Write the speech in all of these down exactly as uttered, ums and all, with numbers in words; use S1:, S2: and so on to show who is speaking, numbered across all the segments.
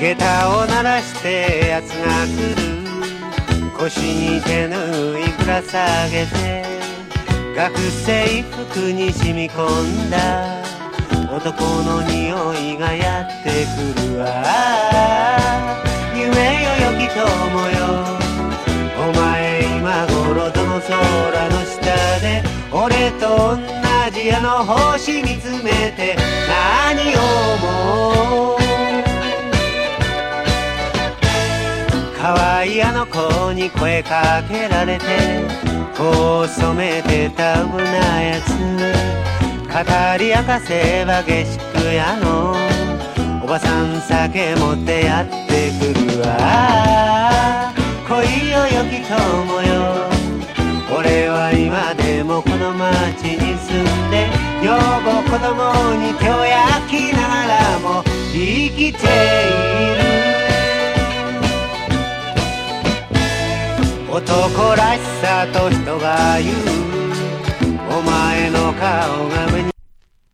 S1: 下駄を鳴らしてやつが来る。腰に手ぬいぶら下げて学生服に染み込んだ男の匂いがやってくるわ。夢よよき友よ、お前今頃どの空の下で俺と同じあの星見つめて何を思う。可愛いあの子に声かけられてこう染めてたぶなやつ語り明かせば下宿屋のおばさん酒持ってやってくるわ。恋よよき友よ、俺は今でもこの町に住んで女房子供に手を焼きながらも生きている。男らしさと人が言うお前の顔が目に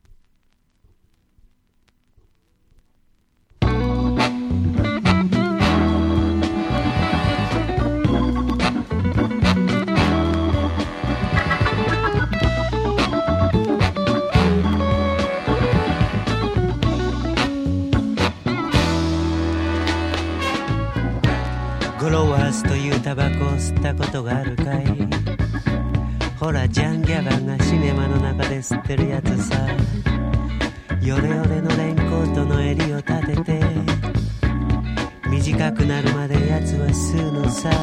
S1: グロワースというタバコを吸ったことがあるかい。ほらジャンギャバンがシネマの中で吸ってるやつさ。ヨレヨレのレンコートの襟を立てて短くなるまでやつは吸うのさ。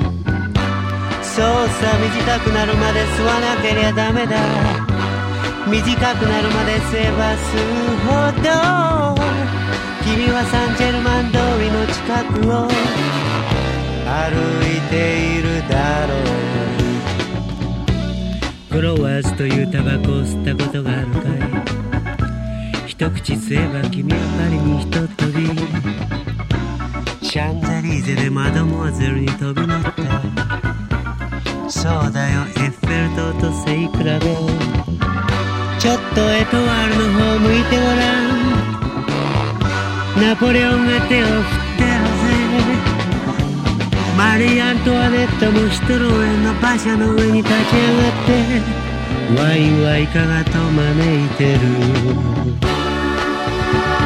S1: そうさ、短くなるまで吸わなけりゃダメだ。短くなるまで吸えば吸うほど君はサンジェルマン通りの近くを歩いているだろう。グロワーズというタバコを吸ったことがあるかい。一口吸えば君はパリにひととびシャンゼリーゼでマドモアゼルに飛び乗った。そうだよ、エッフェル塔と背比べ。ちょっとエトワールの方向いてごらん。ナポレオンが手を振ってるぜ。マリー・アントワネットもシトロエンの馬車の上に立ち上がってワインはイカがと招いてる。